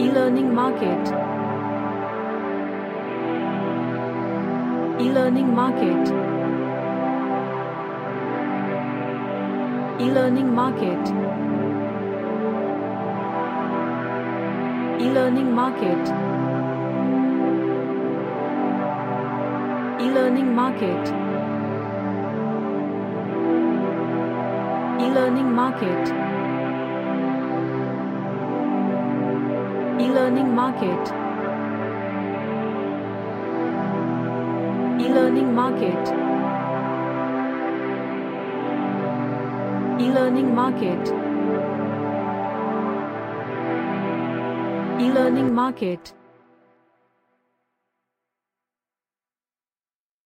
E-learning market. E-learning market. E-learning market. E-learning market. E-learning market. E-learning market. E-learning market. E-learning market. E-learning market. E-learning market.